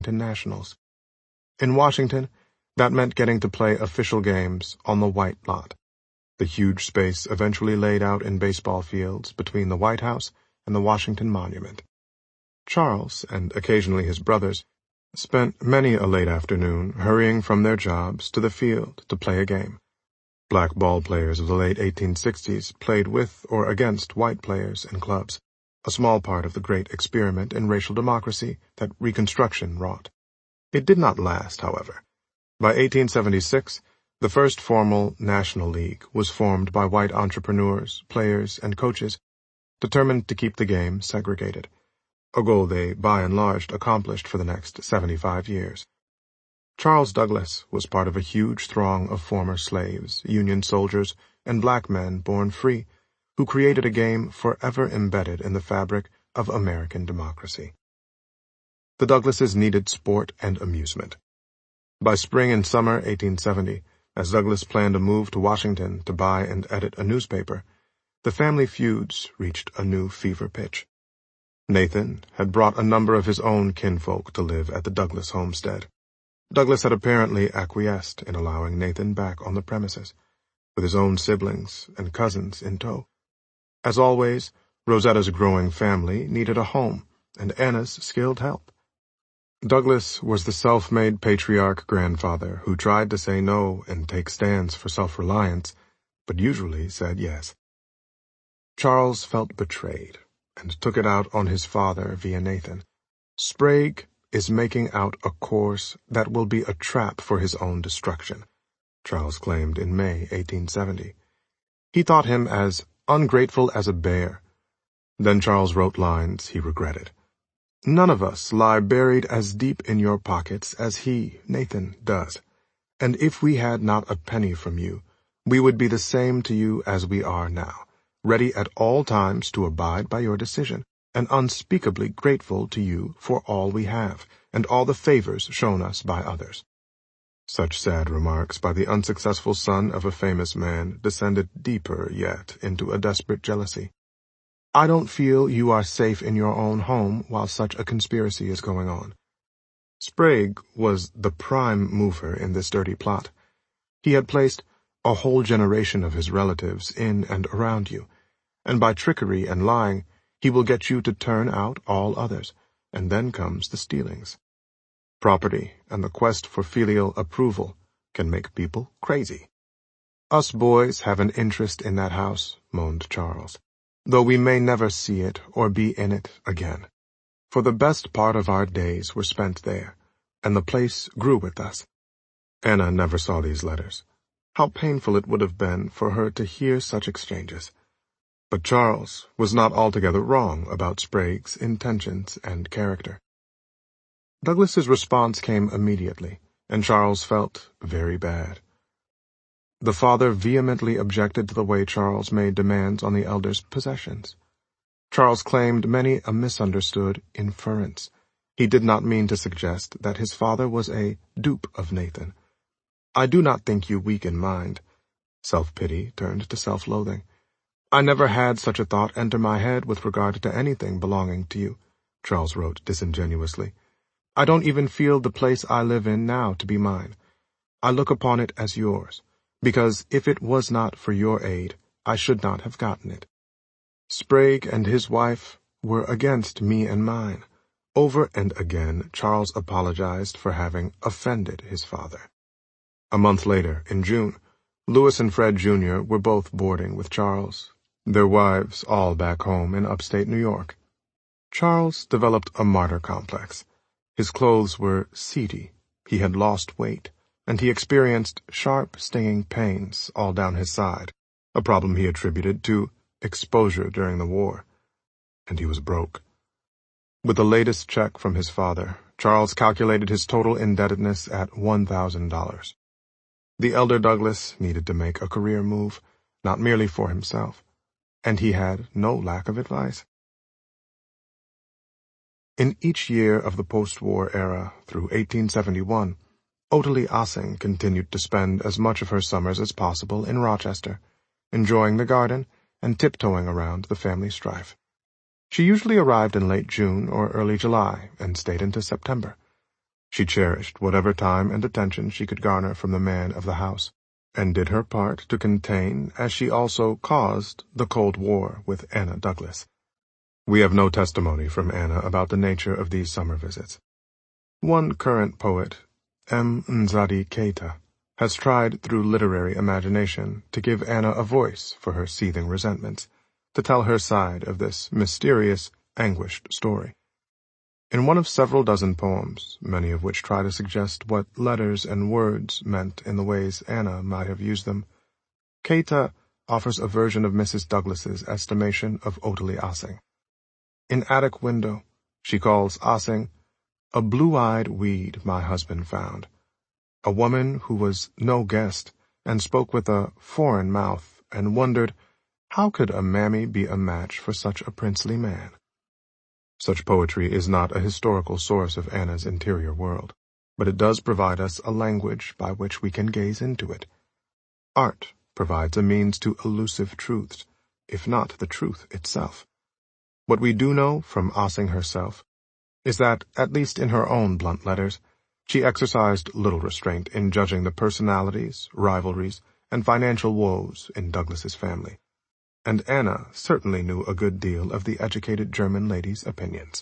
Washington Nationals. In Washington, that meant getting to play official games on the White Lot, the huge space eventually laid out in baseball fields between the White House and the Washington Monument. Charles, and occasionally his brothers, spent many a late afternoon hurrying from their jobs to the field to play a game. Black ball players of the late 1860s played with or against white players in clubs, a small part of the great experiment in racial democracy that Reconstruction wrought. It did not last, however. By 1876, the first formal National League was formed by white entrepreneurs, players, and coaches determined to keep the game segregated, a goal they by and large accomplished for the next 75 years. Charles Douglas was part of a huge throng of former slaves, Union soldiers, and black men born free, who created a game forever embedded in the fabric of American democracy. The Douglases needed sport and amusement. By spring and summer 1870, as Douglas planned a move to Washington to buy and edit a newspaper, the family feuds reached a new fever pitch. Nathan had brought a number of his own kinfolk to live at the Douglas homestead. Douglas had apparently acquiesced in allowing Nathan back on the premises, with his own siblings and cousins in tow. As always, Rosetta's growing family needed a home, and Anna's skilled help. Douglas was the self-made patriarch grandfather who tried to say no and take stands for self-reliance, but usually said yes. Charles felt betrayed and took it out on his father via Nathan. Sprague is making out a course that will be a trap for his own destruction, Charles claimed in May 1870. He thought him as ungrateful as a bear. Then Charles wrote lines he regretted. None of us lie buried as deep in your pockets as he, Nathan, does. And if we had not a penny from you, we would be the same to you as we are now, ready at all times to abide by your decision, and unspeakably grateful to you for all we have, and all the favors shown us by others. Such sad remarks by the unsuccessful son of a famous man descended deeper yet into a desperate jealousy. I don't feel you are safe in your own home while such a conspiracy is going on. Sprague was the prime mover in this dirty plot. He had placed a whole generation of his relatives in and around you, and by trickery and lying, he will get you to turn out all others, and then comes the stealings. Property and the quest for filial approval can make people crazy. Us boys have an interest in that house, moaned Charles, though we may never see it or be in it again. For the best part of our days were spent there, and the place grew with us. Anna never saw these letters. How painful it would have been for her to hear such exchanges. But Charles was not altogether wrong about Sprague's intentions and character. Douglas's response came immediately, and Charles felt very bad. The father vehemently objected to the way Charles made demands on the elder's possessions. Charles claimed many a misunderstood inference. He did not mean to suggest that his father was a dupe of Nathan. I do not think you weak in mind. Self-pity turned to self-loathing. I never had such a thought enter my head with regard to anything belonging to you, Charles wrote disingenuously. I don't even feel the place I live in now to be mine. I look upon it as yours, because if it was not for your aid, I should not have gotten it. Sprague and his wife were against me and mine. Over and again, Charles apologized for having offended his father. A month later, in June, Louis and Fred Jr. were both boarding with Charles, their wives all back home in upstate New York. Charles developed a martyr complex. His clothes were seedy, he had lost weight, and he experienced sharp, stinging pains all down his side, a problem he attributed to exposure during the war. And he was broke. With the latest check from his father, Charles calculated his total indebtedness at $1,000. The elder Douglas needed to make a career move, not merely for himself, and he had no lack of advice. In each year of the post-war era through 1871, Ottilie Assing continued to spend as much of her summers as possible in Rochester, enjoying the garden and tiptoeing around the family strife. She usually arrived in late June or early July and stayed into September. She cherished whatever time and attention she could garner from the man of the house, and did her part to contain, as she also caused, the Cold War with Anna Douglas. We have no testimony from Anna about the nature of these summer visits. One current poet, M. Nzadi Keita, has tried through literary imagination to give Anna a voice for her seething resentments, to tell her side of this mysterious, anguished story. In one of several dozen poems, many of which try to suggest what letters and words meant in the ways Anna might have used them, Keita offers a version of Mrs. Douglas's estimation of Ottilie Assing. In Attic Window, she calls Assing a blue-eyed weed my husband found, a woman who was no guest and spoke with a foreign mouth and wondered, how could a mammy be a match for such a princely man? Such poetry is not a historical source of Anna's interior world, but it does provide us a language by which we can gaze into it. Art provides a means to elusive truths, if not the truth itself. What we do know from Assing herself is that, at least in her own blunt letters, she exercised little restraint in judging the personalities, rivalries, and financial woes in Douglas's family, and Anna certainly knew a good deal of the educated German lady's opinions.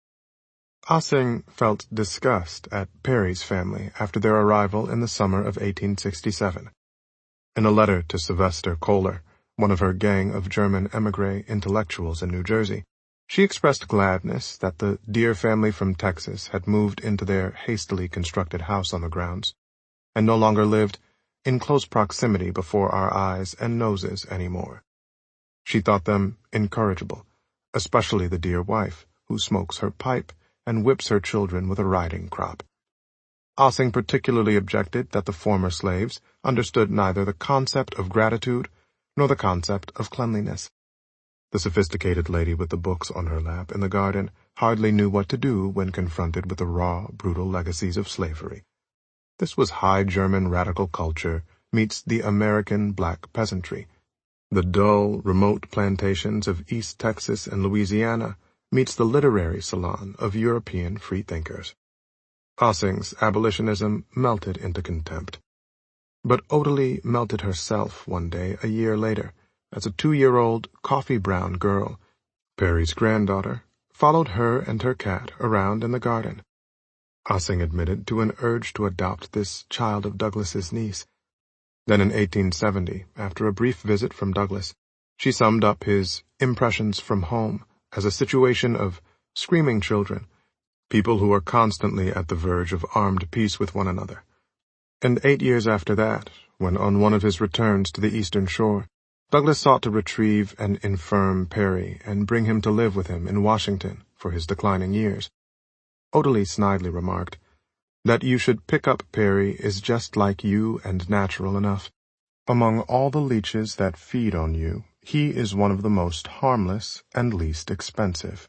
Assing felt disgust at Perry's family after their arrival in the summer of 1867. In a letter to Sylvester Kohler, one of her gang of German émigré intellectuals in New Jersey, she expressed gladness that the dear family from Texas had moved into their hastily constructed house on the grounds, and no longer lived in close proximity before our eyes and noses any more. She thought them incorrigible, especially the dear wife, who smokes her pipe and whips her children with a riding crop. Assing particularly objected that the former slaves understood neither the concept of gratitude nor the concept of cleanliness. The sophisticated lady with the books on her lap in the garden hardly knew what to do when confronted with the raw, brutal legacies of slavery. This was high German radical culture meets the American black peasantry. The dull, remote plantations of East Texas and Louisiana meets the literary salon of European freethinkers. Assing's abolitionism melted into contempt. But Ottilie melted herself one day a year later, as a 2-year-old coffee-brown girl, Perry's granddaughter, followed her and her cat around in the garden. Assing admitted to an urge to adopt this child of Douglas's niece. Then in 1870, after a brief visit from Douglas, she summed up his Impressions from Home as a situation of screaming children, people who are constantly at the verge of armed peace with one another. And 8 years after that, when on one of his returns to the Eastern Shore, Douglas sought to retrieve an infirm Perry and bring him to live with him in Washington for his declining years, Ottilie snidely remarked, "That you should pick up Perry is just like you and natural enough. Among all the leeches that feed on you, he is one of the most harmless and least expensive."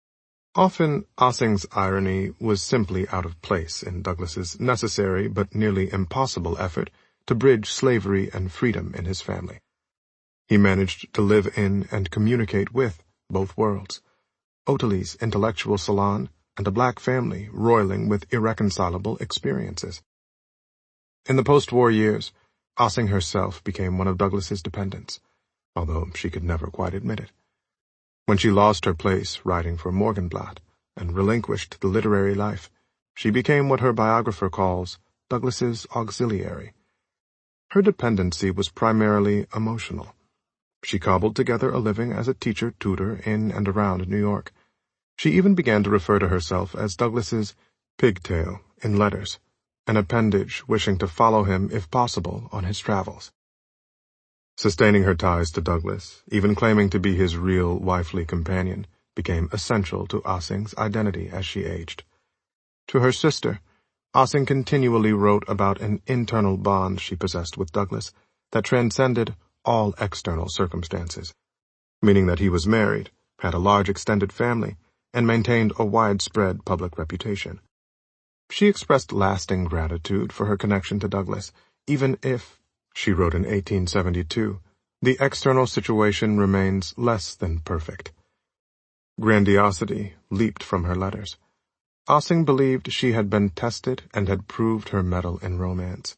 Often Assing's irony was simply out of place in Douglas's necessary but nearly impossible effort to bridge slavery and freedom in his family. He managed to live in and communicate with both worlds, Ottilie's intellectual salon and a black family roiling with irreconcilable experiences. In the post-war years, Assing herself became one of Douglas's dependents, although she could never quite admit it. When she lost her place writing for Morgenblatt and relinquished the literary life, she became what her biographer calls Douglas's auxiliary. Her dependency was primarily emotional. She cobbled together a living as a teacher-tutor in and around New York. She even began to refer to herself as Douglas's pigtail in letters, an appendage wishing to follow him, if possible, on his travels. Sustaining her ties to Douglas, even claiming to be his real wifely companion, became essential to Assing's identity as she aged. To her sister, Assing continually wrote about an internal bond she possessed with Douglas that transcended all external circumstances, meaning that he was married, had a large extended family, and maintained a widespread public reputation. She expressed lasting gratitude for her connection to Douglas, even if, she wrote in 1872, the external situation remains less than perfect. Grandiosity leaped from her letters. Ossing believed she had been tested and had proved her mettle in romance.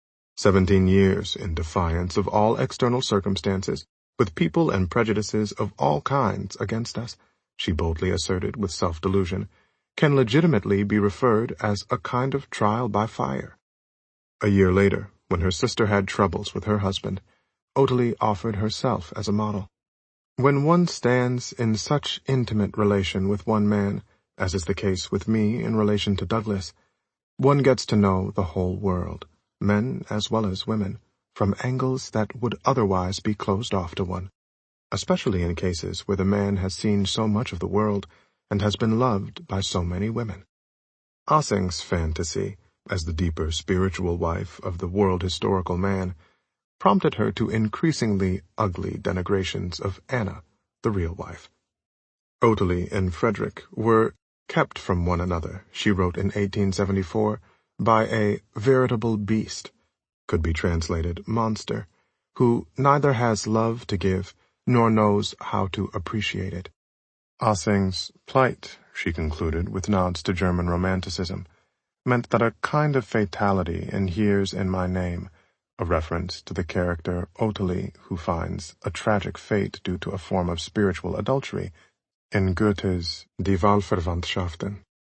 17 years in defiance of all external circumstances, with people and prejudices of all kinds against us, she boldly asserted with self-delusion, can legitimately be referred as a kind of trial by fire. A year later, when her sister had troubles with her husband, Ottilie offered herself as a model. When one stands in such intimate relation with one man, as is the case with me in relation to Douglas, one gets to know the whole world, men as well as women, from angles that would otherwise be closed off to one, especially in cases where the man has seen so much of the world and has been loved by so many women. Ossing's fantasy, as the deeper spiritual wife of the world historical man, prompted her to increasingly ugly denigrations of Anna, the real wife. Ottilie and Frederick were kept from one another, she wrote in 1874, by a veritable beast, could be translated monster, who neither has love to give nor knows how to appreciate it. Ossing's plight, she concluded with nods to German Romanticism, meant that a kind of fatality inheres in my name, a reference to the character Ottilie who finds a tragic fate due to a form of spiritual adultery in Goethe's Die Wahlverwandtschaften.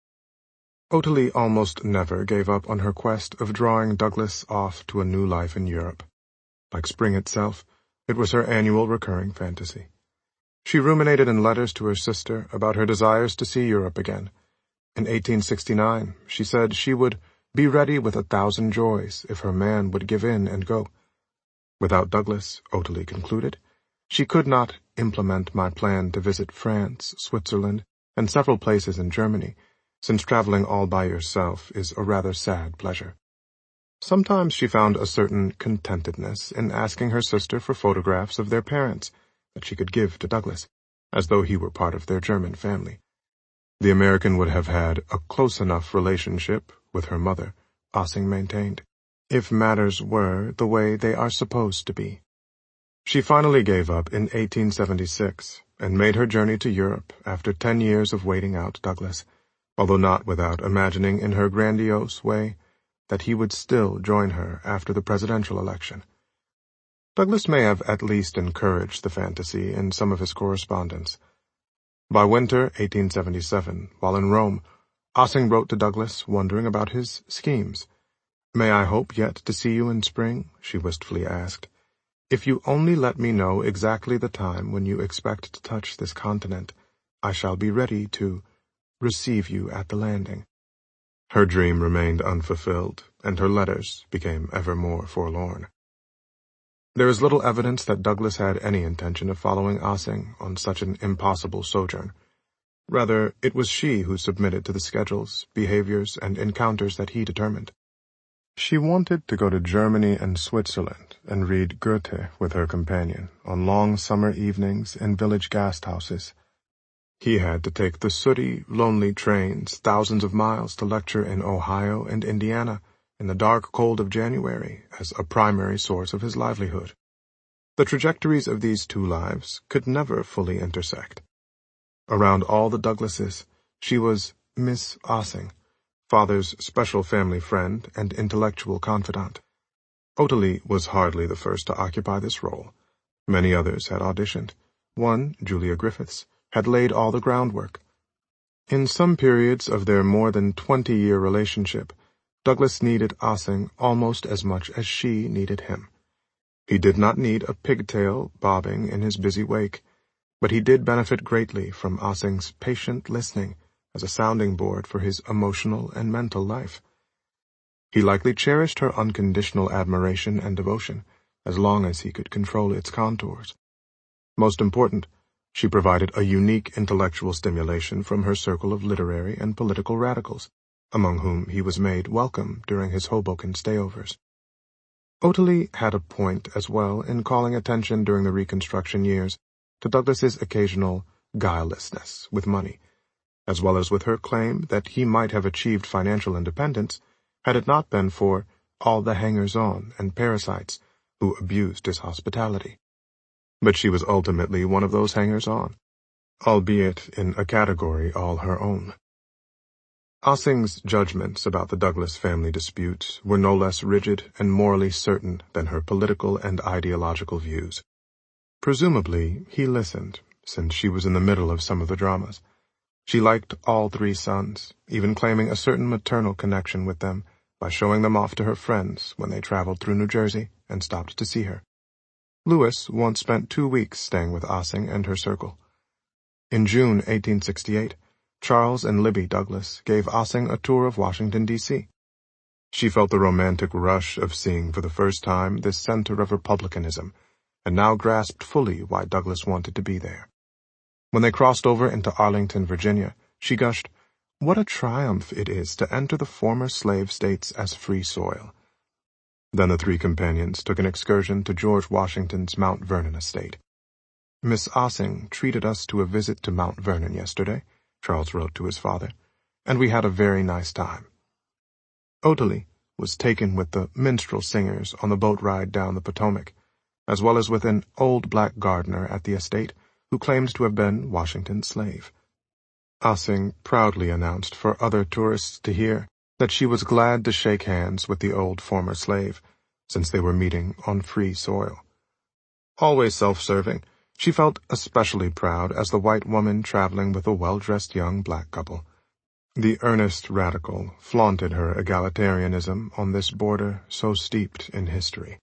Ottilie almost never gave up on her quest of drawing Douglas off to a new life in Europe. Like spring itself, it was her annual recurring fantasy. She ruminated in letters to her sister about her desires to see Europe again. In 1869, she said she would be ready with 1,000 joys if her man would give in and go. Without Douglas, Ottilie concluded, she could not implement my plan to visit France, Switzerland, and several places in Germany, since traveling all by yourself is a rather sad pleasure. Sometimes she found a certain contentedness in asking her sister for photographs of their parents that she could give to Douglas, as though he were part of their German family. The American would have had a close enough relationship with her mother, Ossing maintained, if matters were the way they are supposed to be. She finally gave up in 1876 and made her journey to Europe after 10 years of waiting out Douglas, although not without imagining in her grandiose way that he would still join her after the presidential election. Douglas may have at least encouraged the fantasy in some of his correspondence. By winter 1877, while in Rome, Ossing wrote to Douglas wondering about his schemes. "May I hope yet to see you in spring?" she wistfully asked. "If you only let me know exactly the time when you expect to touch this continent, I shall be ready to receive you at the landing." Her dream remained unfulfilled, and her letters became ever more forlorn. There is little evidence that Douglas had any intention of following Ossing on such an impossible sojourn. Rather, it was she who submitted to the schedules, behaviors, and encounters that he determined. She wanted to go to Germany and Switzerland and read Goethe with her companion on long summer evenings in village gasthouses. He had to take the sooty, lonely trains thousands of miles to lecture in Ohio and Indiana in the dark cold of January as a primary source of his livelihood. The trajectories of these two lives could never fully intersect. Around all the Douglases, she was Miss Ossing, father's special family friend and intellectual confidant. Ottilie was hardly the first to occupy this role. Many others had auditioned. One, Julia Griffiths, had laid all the groundwork. In some periods of their more than 20-year relationship, Douglas needed Ossing almost as much as she needed him. He did not need a pigtail bobbing in his busy wake, but he did benefit greatly from Ossing's patient listening as a sounding board for his emotional and mental life. He likely cherished her unconditional admiration and devotion as long as he could control its contours. Most important, she provided a unique intellectual stimulation from her circle of literary and political radicals, among whom he was made welcome during his Hoboken stayovers. Ottilie had a point as well in calling attention during the Reconstruction years to Douglas's occasional guilelessness with money, as well as with her claim that he might have achieved financial independence had it not been for all the hangers-on and parasites who abused his hospitality. But she was ultimately one of those hangers-on, albeit in a category all her own. Ossing's judgments about the Douglas family dispute were no less rigid and morally certain than her political and ideological views. Presumably, he listened, since she was in the middle of some of the dramas. She liked all three sons, even claiming a certain maternal connection with them by showing them off to her friends when they traveled through New Jersey and stopped to see her. Lewis once spent 2 weeks staying with Ossing and her circle. In June 1868, Charles and Libby Douglas gave Ossing a tour of Washington, D.C. She felt the romantic rush of seeing for the first time this center of republicanism, and now grasped fully why Douglas wanted to be there. When they crossed over into Arlington, Virginia, she gushed, "What a triumph it is to enter the former slave states as free soil." Then the three companions took an excursion to George Washington's Mount Vernon estate. "Miss Ossing treated us to a visit to Mount Vernon yesterday," Charles wrote to his father, "and we had a very nice time." Otillie was taken with the minstrel singers on the boat ride down the Potomac, as well as with an old black gardener at the estate who claimed to have been Washington's slave. Ossing proudly announced for other tourists to hear that she was glad to shake hands with the old former slave, since they were meeting on free soil. Always self-serving, she felt especially proud as the white woman traveling with a well-dressed young black couple. The earnest radical flaunted her egalitarianism on this border so steeped in history.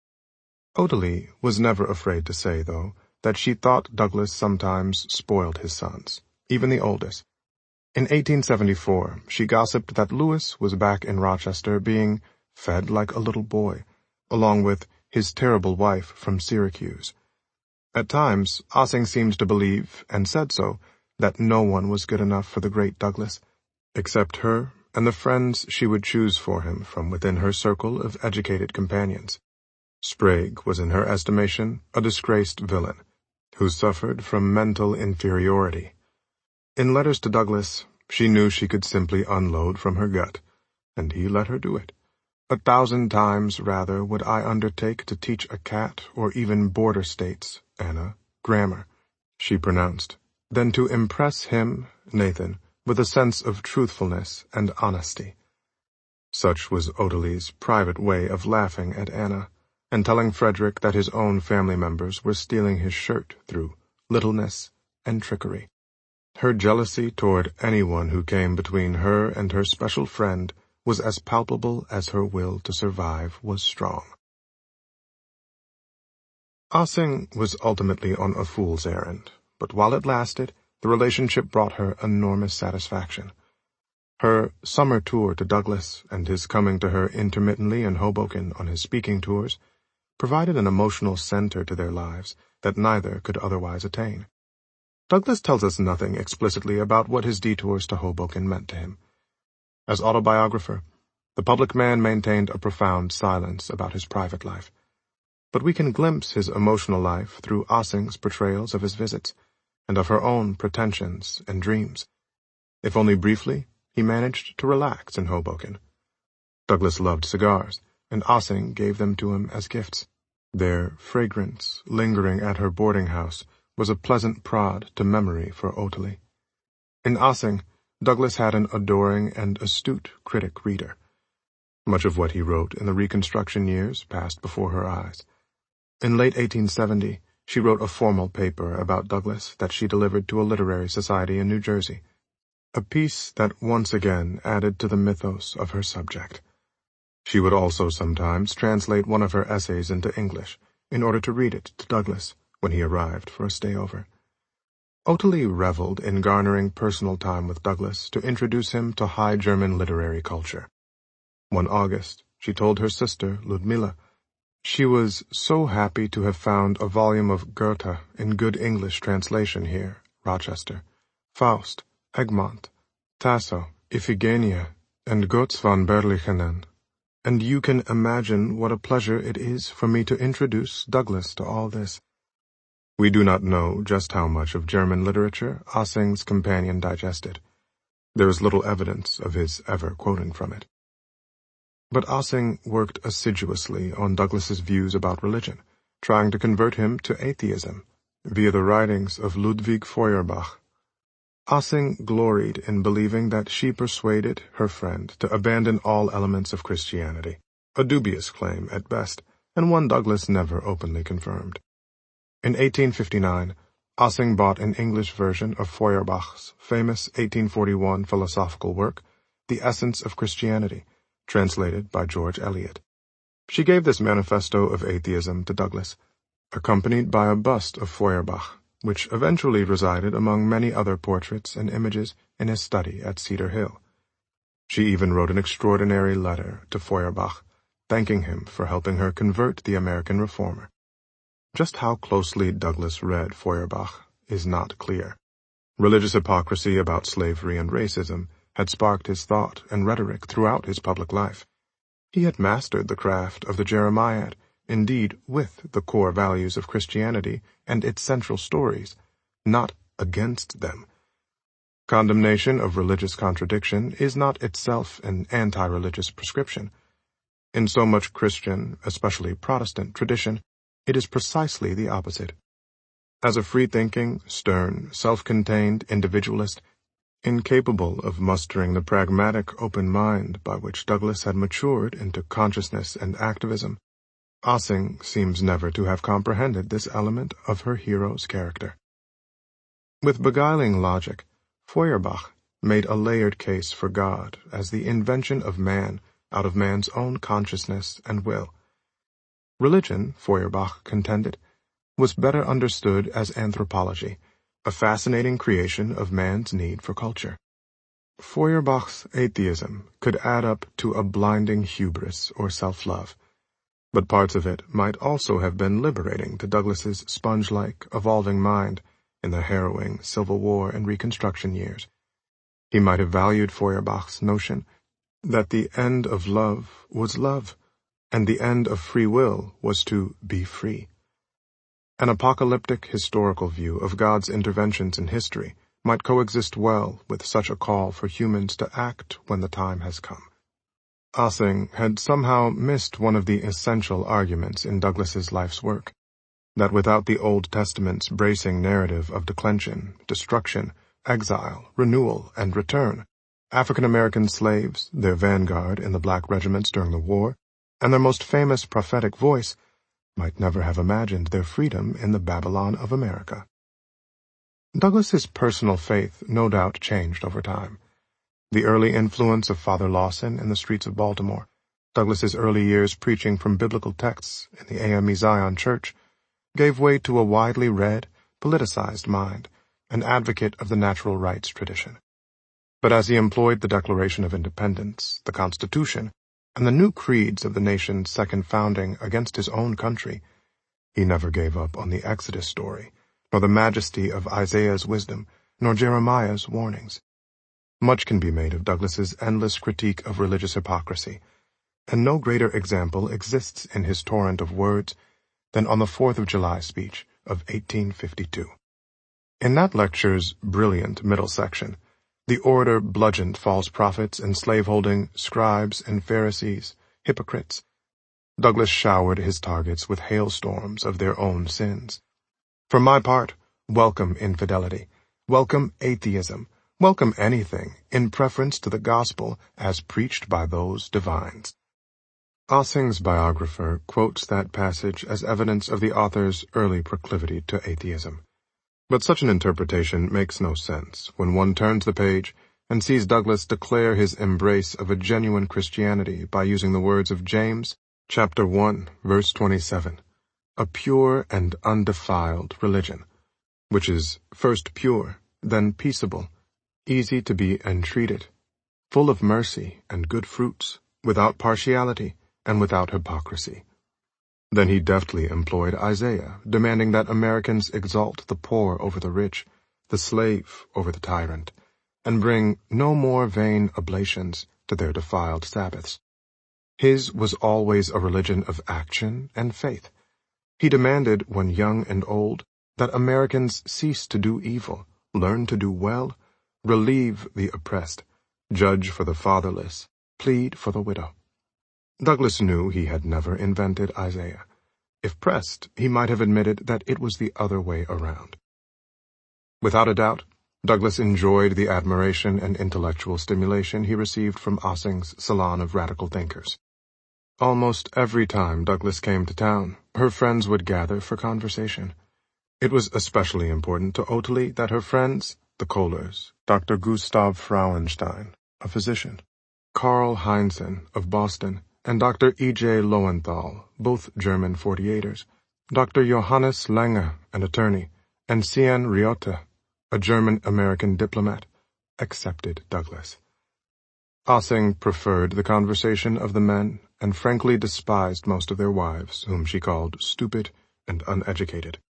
Otillie was never afraid to say, though, that she thought Douglas sometimes spoiled his sons, even the oldest. In 1874, she gossiped that Lewis was back in Rochester being fed like a little boy, along with his terrible wife from Syracuse. At times, Ossing seemed to believe, and said so, that no one was good enough for the great Douglas, except her and the friends she would choose for him from within her circle of educated companions. Sprague was in her estimation a disgraced villain, who suffered from mental inferiority. In letters to Douglas, she knew she could simply unload from her gut, and he let her do it. "1,000 times rather would I undertake to teach a cat or even border states, Anna, grammar," she pronounced, "than to impress him, Nathan, with a sense of truthfulness and honesty." Such was Otillie's private way of laughing at Anna, and telling Frederick that his own family members were stealing his shirt through littleness and trickery. Her jealousy toward anyone who came between her and her special friend was as palpable as her will to survive was strong. Ossing was ultimately on a fool's errand, but while it lasted, the relationship brought her enormous satisfaction. Her summer tour to Douglas and his coming to her intermittently in Hoboken on his speaking tours provided an emotional center to their lives that neither could otherwise attain. Douglas tells us nothing explicitly about what his detours to Hoboken meant to him. As autobiographer, the public man maintained a profound silence about his private life, but we can glimpse his emotional life through Ossing's portrayals of his visits, and of her own pretensions and dreams. If only briefly, he managed to relax in Hoboken. Douglas loved cigars, and Ossing gave them to him as gifts. Their fragrance, lingering at her boarding house, was a pleasant prod to memory for Otillie. In Ossing, Douglas had an adoring and astute critic reader. Much of what he wrote in the Reconstruction years passed before her eyes. In late 1870, she wrote a formal paper about Douglas that she delivered to a literary society in New Jersey, a piece that once again added to the mythos of her subject. She would also sometimes translate one of her essays into English in order to read it to Douglas when he arrived for a stayover. Otillie reveled in garnering personal time with Douglas to introduce him to High German literary culture. One August, she told her sister, Ludmilla, she was so happy to have found a volume of Goethe in good English translation here, Rochester, Faust, Egmont, Tasso, Iphigenia, and Götz von Berlichingen, and you can imagine what a pleasure it is for me to introduce Douglas to all this. We do not know just how much of German literature Ossing's companion digested. There is little evidence of his ever quoting from it. But Ossing worked assiduously on Douglas's views about religion, trying to convert him to atheism via the writings of Ludwig Feuerbach. Ossing gloried in believing that she persuaded her friend to abandon all elements of Christianity, a dubious claim at best, and one Douglas never openly confirmed. In 1859, Ossing bought an English version of Feuerbach's famous 1841 philosophical work, The Essence of Christianity, translated by George Eliot. She gave this manifesto of atheism to Douglas, accompanied by a bust of Feuerbach, which eventually resided among many other portraits and images in his study at Cedar Hill. She even wrote an extraordinary letter to Feuerbach, thanking him for helping her convert the American reformer. Just how closely Douglas read Feuerbach is not clear. Religious hypocrisy about slavery and racism had sparked his thought and rhetoric throughout his public life. He had mastered the craft of the Jeremiad, indeed with the core values of Christianity and its central stories, not against them. Condemnation of religious contradiction is not itself an anti-religious prescription. In so much Christian, especially Protestant, tradition, it is precisely the opposite. As a free-thinking, stern, self-contained individualist, incapable of mustering the pragmatic open mind by which Douglas had matured into consciousness and activism, Ossing seems never to have comprehended this element of her hero's character. With beguiling logic, Feuerbach made a layered case for God as the invention of man out of man's own consciousness and will. Religion, Feuerbach contended, was better understood as anthropology, a fascinating creation of man's need for culture. Feuerbach's atheism could add up to a blinding hubris or self-love, but parts of it might also have been liberating to Douglas's sponge-like, evolving mind in the harrowing Civil War and Reconstruction years. He might have valued Feuerbach's notion that the end of love was love, and the end of free will was to be free. An apocalyptic historical view of God's interventions in history might coexist well with such a call for humans to act when the time has come. Ossing had somehow missed one of the essential arguments in Douglas's life's work, that without the Old Testament's bracing narrative of declension, destruction, exile, renewal, and return, African American slaves, their vanguard in the black regiments during the war, and their most famous prophetic voice, might never have imagined their freedom in the Babylon of America. Douglas's personal faith no doubt changed over time. The early influence of Father Lawson in the streets of Baltimore, Douglas's early years preaching from biblical texts in the AME Zion Church, gave way to a widely read, politicized mind, an advocate of the natural rights tradition. But as he employed the Declaration of Independence, the Constitution, and the new creeds of the nation's second founding against his own country, he never gave up on the Exodus story, nor the majesty of Isaiah's wisdom, nor Jeremiah's warnings. Much can be made of Douglas's endless critique of religious hypocrisy, and no greater example exists in his torrent of words than on the 4th of July speech of 1852. In that lecture's brilliant middle section, the orator bludgeoned false prophets and slaveholding scribes and Pharisees, hypocrites. Douglas showered his targets with hailstorms of their own sins. For my part, welcome infidelity, welcome atheism, welcome anything in preference to the gospel as preached by those divines. Ossing's biographer quotes that passage as evidence of the author's early proclivity to atheism. But such an interpretation makes no sense when one turns the page and sees Douglas declare his embrace of a genuine Christianity by using the words of James, chapter 1, verse 27, a pure and undefiled religion, which is first pure, then peaceable, easy to be entreated, full of mercy and good fruits, without partiality and without hypocrisy. Then he deftly employed Isaiah, demanding that Americans exalt the poor over the rich, the slave over the tyrant, and bring no more vain oblations to their defiled Sabbaths. His was always a religion of action and faith. He demanded, when young and old, that Americans cease to do evil, learn to do well, relieve the oppressed, judge for the fatherless, plead for the widow. Douglas knew he had never invented Isaiah. If pressed, he might have admitted that it was the other way around. Without a doubt, Douglas enjoyed the admiration and intellectual stimulation he received from Ossing's salon of radical thinkers. Almost every time Douglas came to town, her friends would gather for conversation. It was especially important to Ottilie that her friends, the Kohlers, Dr. Gustav Frauenstein, a physician, Karl Heinzen of Boston, and Dr. E.J. Lowenthal, both German 48ers, Dr. Johannes Lange, an attorney, and Sian Riotta, a German-American diplomat, accepted Douglas. Ossing preferred the conversation of the men and frankly despised most of their wives, whom she called stupid and uneducated.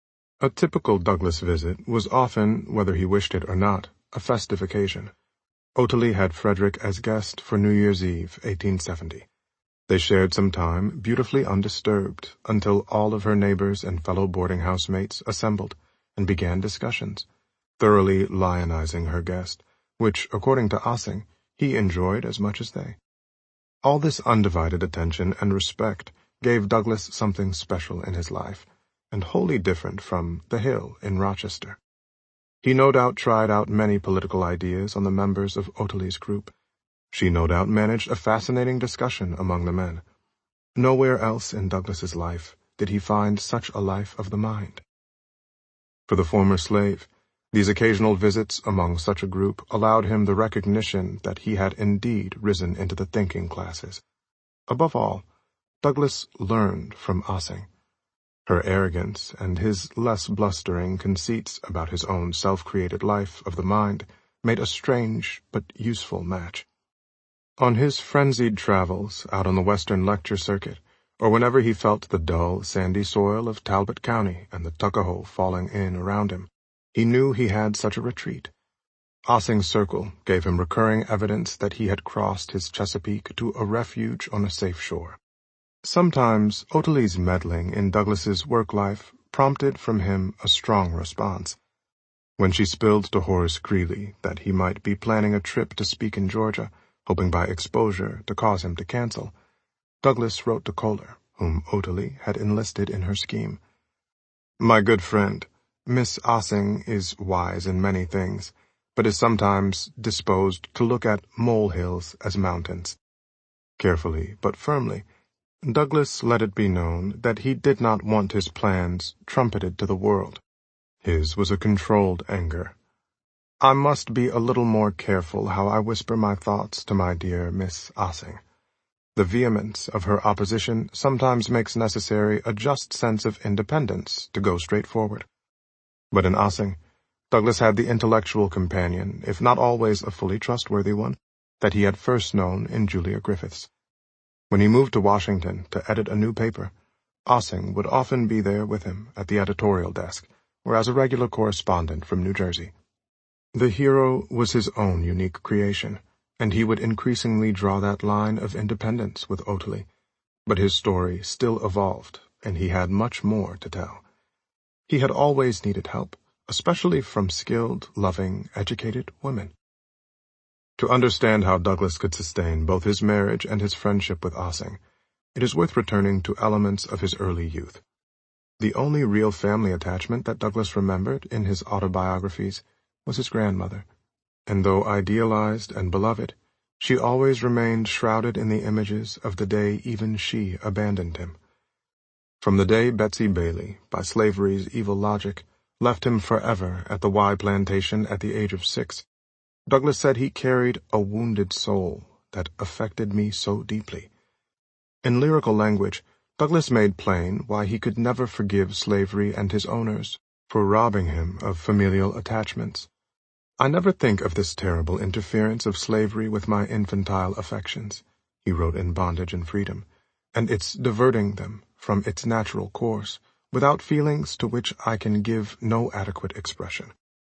A typical Douglas visit was often, whether he wished it or not, a festive occasion. Ottilie had Frederick as guest for New Year's Eve, 1870. They shared some time, beautifully undisturbed, until all of her neighbors and fellow boarding-house mates assembled and began discussions, thoroughly lionizing her guest, which, according to Ossing, he enjoyed as much as they. All this undivided attention and respect gave Douglas something special in his life, and wholly different from the Hill in Rochester. He no doubt tried out many political ideas on the members of Ottilie's group. She no doubt managed a fascinating discussion among the men. Nowhere else in Douglas's life did he find such a life of the mind. For the former slave, these occasional visits among such a group allowed him the recognition that he had indeed risen into the thinking classes. Above all, Douglas learned from Ossing. Her arrogance and his less blustering conceits about his own self-created life of the mind made a strange but useful match. On his frenzied travels out on the Western lecture circuit, or whenever he felt the dull, sandy soil of Talbot County and the Tuckahoe falling in around him, he knew he had such a retreat. Ossing's circle gave him recurring evidence that he had crossed his Chesapeake to a refuge on a safe shore. Sometimes Ottilie's meddling in Douglas's work life prompted from him a strong response. When she spilled to Horace Greeley that he might be planning a trip to speak in Georgia, hoping by exposure to cause him to cancel, Douglas wrote to Kohler, whom Ottilie had enlisted in her scheme. "My good friend, Miss Ossing is wise in many things, but is sometimes disposed to look at molehills as mountains." Carefully but firmly, Douglas let it be known that he did not want his plans trumpeted to the world. His was a controlled anger. "I must be a little more careful how I whisper my thoughts to my dear Miss Ossing. The vehemence of her opposition sometimes makes necessary a just sense of independence to go straight forward." But in Ossing, Douglas had the intellectual companion, if not always a fully trustworthy one, that he had first known in Julia Griffiths. When he moved to Washington to edit a new paper, Ossing would often be there with him at the editorial desk, or as a regular correspondent from New Jersey. The hero was his own unique creation, and he would increasingly draw that line of independence with Ottilie. But his story still evolved, and he had much more to tell. He had always needed help, especially from skilled, loving, educated women. To understand how Douglas could sustain both his marriage and his friendship with Ossing, it is worth returning to elements of his early youth. The only real family attachment that Douglas remembered in his autobiographies was his grandmother, and though idealized and beloved, she always remained shrouded in the images of the day even she abandoned him. From the day Betsy Bailey, by slavery's evil logic, left him forever at the Y plantation at the age of 6, Douglas said he carried a wounded soul that affected me so deeply. In lyrical language, Douglas made plain why he could never forgive slavery and his owners for robbing him of familial attachments. "I never think of this terrible interference of slavery with my infantile affections," he wrote in Bondage and Freedom, "and its diverting them from its natural course, without feelings to which I can give no adequate expression."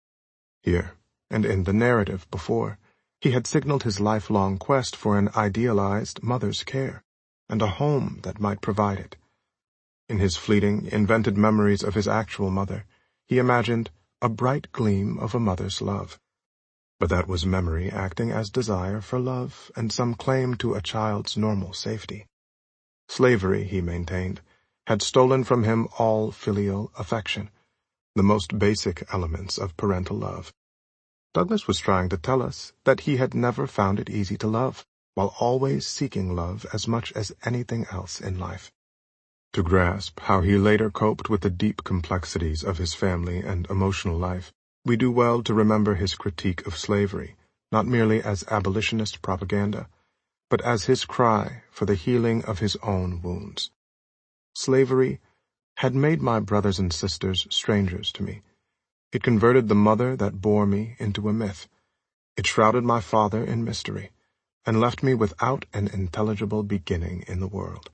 Here, and in the narrative before, he had signaled his lifelong quest for an idealized mother's care, and a home that might provide it. In his fleeting, invented memories of his actual mother, he imagined a bright gleam of a mother's love. But that was memory acting as desire for love and some claim to a child's normal safety. Slavery, he maintained, had stolen from him all filial affection, the most basic elements of parental love. Douglas was trying to tell us that he had never found it easy to love, while always seeking love as much as anything else in life. To grasp how he later coped with the deep complexities of his family and emotional life, we do well to remember his critique of slavery, not merely as abolitionist propaganda, but as his cry for the healing of his own wounds. Slavery had made my brothers and sisters strangers to me. It converted the mother that bore me into a myth. It shrouded my father in mystery, and left me without an intelligible beginning in the world.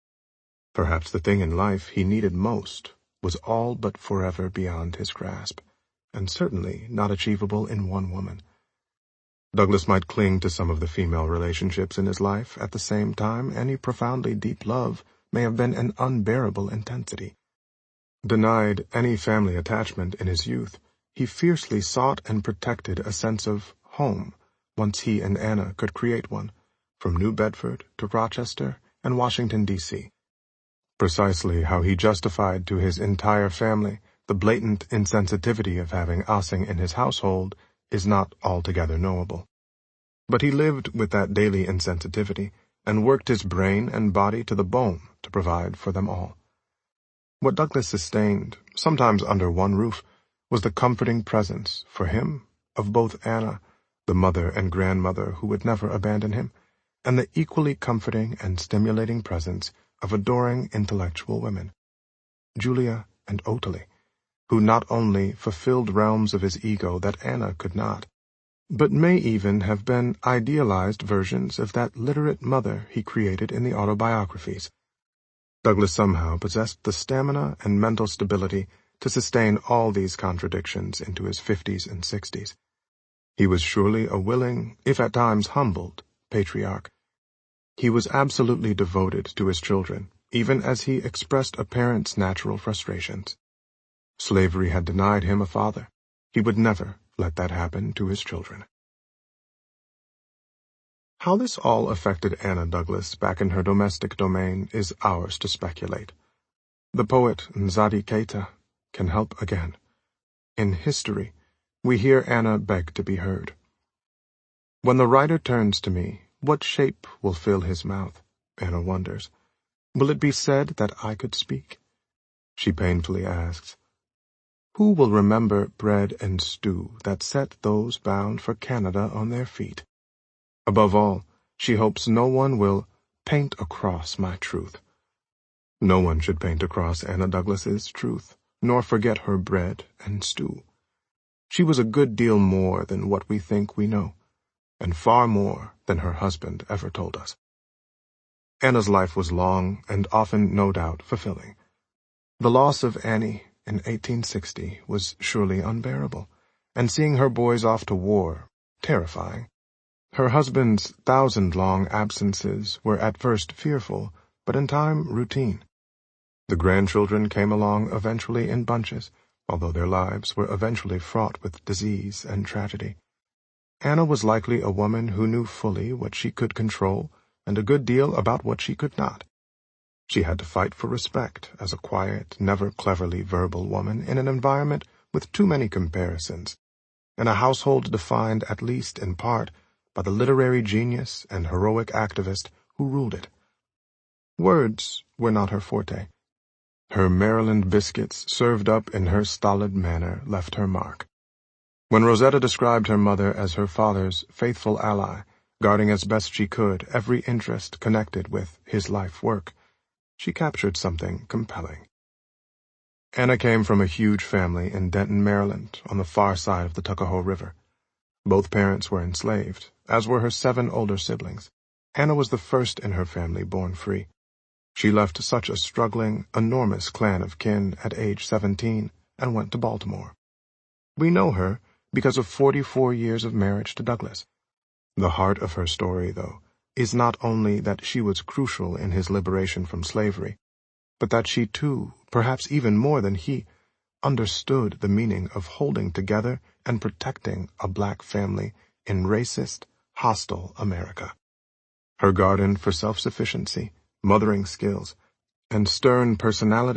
Perhaps the thing in life he needed most was all but forever beyond his grasp, and certainly not achievable in one woman. Douglas might cling to some of the female relationships in his life. At the same time, any profoundly deep love may have been an unbearable intensity. Denied any family attachment in his youth, he fiercely sought and protected a sense of home once he and Anna could create one, from New Bedford to Rochester and Washington, D.C. Precisely how he justified to his entire family the blatant insensitivity of having Ossing in his household is not altogether knowable. But he lived with that daily insensitivity and worked his brain and body to the bone to provide for them all. What Douglas sustained, sometimes under one roof, was the comforting presence, for him, of both Anna, the mother and grandmother who would never abandon him, and the equally comforting and stimulating presence of adoring intellectual women, Julia and Ottilie, who not only fulfilled realms of his ego that Anna could not, but may even have been idealized versions of that literate mother he created in the autobiographies. Douglas somehow possessed the stamina and mental stability to sustain all these contradictions into his 50s and 60s. He was surely a willing, if at times humbled, patriarch. He was absolutely devoted to his children, even as he expressed a parent's natural frustrations. Slavery had denied him a father. He would never let that happen to his children. How this all affected Anna Douglas back in her domestic domain is ours to speculate. The poet Nzadi Keita can help again. In history, we hear Anna beg to be heard. When the writer turns to me, what shape will fill his mouth? Anna wonders. Will it be said that I could speak? She painfully asks. Who will remember bread and stew that set those bound for Canada on their feet? Above all, she hopes no one will paint across my truth. No one should paint across Anna Douglas's truth, nor forget her bread and stew. She was a good deal more than what we think we know, and far more than her husband ever told us. Anna's life was long and often, no doubt, fulfilling. The loss of Annie in 1860 was surely unbearable, and seeing her boys off to war, terrifying. Her husband's 1,000-long absences were at first fearful, but in time routine. The grandchildren came along eventually in bunches, although their lives were eventually fraught with disease and tragedy. Anna was likely a woman who knew fully what she could control and a good deal about what she could not. She had to fight for respect as a quiet, never cleverly verbal woman in an environment with too many comparisons, in a household defined at least in part by the literary genius and heroic activist who ruled it. Words were not her forte. Her Maryland biscuits served up in her stolid manner left her mark. When Rosetta described her mother as her father's faithful ally, guarding as best she could every interest connected with his life work, she captured something compelling. Anna came from a huge family in Denton, Maryland, on the far side of the Tuckahoe River. Both parents were enslaved, as were her 7 older siblings. Anna was the first in her family born free. She left such a struggling, enormous clan of kin at age 17 and went to Baltimore. We know her because of 44 years of marriage to Douglas. The heart of her story, though, is not only that she was crucial in his liberation from slavery, but that she too, perhaps even more than he, understood the meaning of holding together and protecting a black family in racist, hostile America. Her garden for self-sufficiency, mothering skills, and stern personality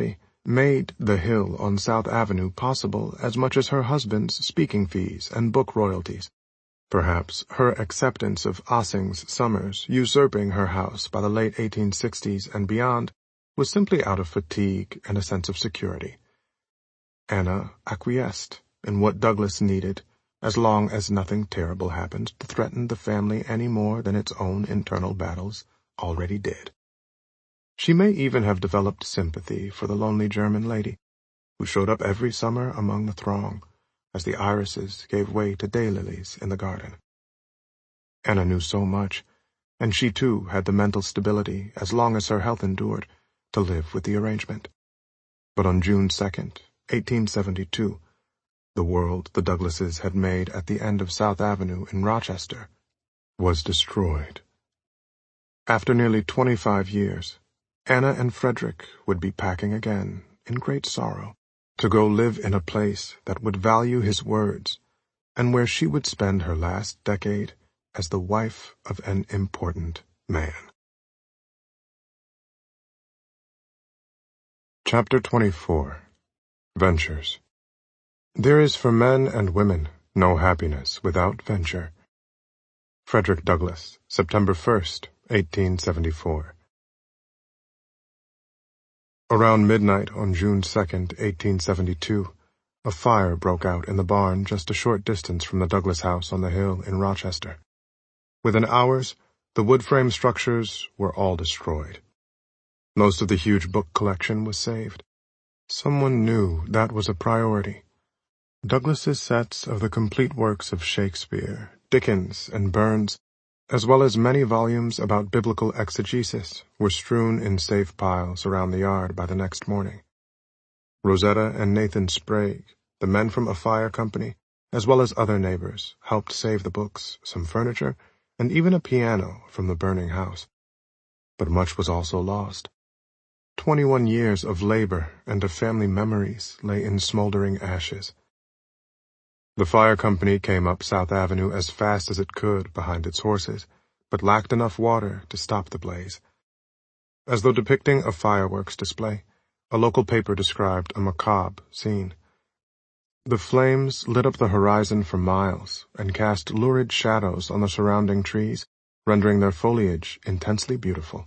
made The Hill on South Avenue possible as much as her husband's speaking fees and book royalties. Perhaps her acceptance of Ossing's Summers usurping her house by the late 1860s and beyond was simply out of fatigue and a sense of security. Anna acquiesced in what Douglas needed, as long as nothing terrible happened to threaten the family any more than its own internal battles already did. She may even have developed sympathy for the lonely German lady, who showed up every summer among the throng, as the irises gave way to daylilies in the garden. Anna knew so much, and she too had the mental stability, as long as her health endured, to live with the arrangement. But on June 2nd, 1872, the world the Douglases had made at the end of South Avenue in Rochester was destroyed. After nearly 25 years, Anna and Frederick would be packing again, in great sorrow, to go live in a place that would value his words, and where she would spend her last decade as the wife of an important man. Chapter 24. Ventures. There is for men and women no happiness without venture. Frederick Douglass, September 1st, 1874. Around midnight on June 2nd, 1872, a fire broke out in the barn just a short distance from the Douglas house on the hill in Rochester. Within hours, the wood-frame structures were all destroyed. Most of the huge book collection was saved. Someone knew that was a priority. Douglas's sets of the complete works of Shakespeare, Dickens, and Burns, as well as many volumes about biblical exegesis, were strewn in safe piles around the yard by the next morning. Rosetta and Nathan Sprague, the men from a fire company, as well as other neighbors, helped save the books, some furniture, and even a piano from the burning house. But much was also lost. 21 years of labor and of family memories lay in smoldering ashes. The fire company came up South Avenue as fast as it could behind its horses, but lacked enough water to stop the blaze. As though depicting a fireworks display, a local paper described a macabre scene. The flames lit up the horizon for miles and cast lurid shadows on the surrounding trees, rendering their foliage intensely beautiful.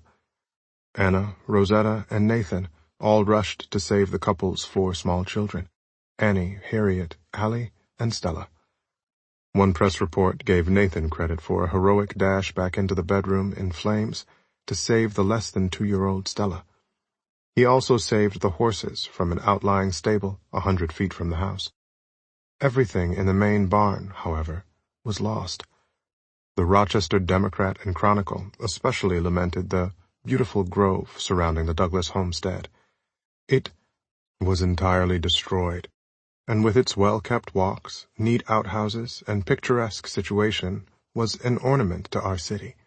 Anna, Rosetta, and Nathan all rushed to save the couple's 4 small children, Annie, Harriet, Allie, and Stella. One press report gave Nathan credit for a heroic dash back into the bedroom in flames to save the less than 2-year-old Stella. He also saved the horses from an outlying stable 100 feet from the house. Everything in the main barn, however, was lost. The Rochester Democrat and Chronicle especially lamented the beautiful grove surrounding the Douglas homestead. It was entirely destroyed, and with its well-kept walks, neat outhouses, and picturesque situation, was an ornament to our city.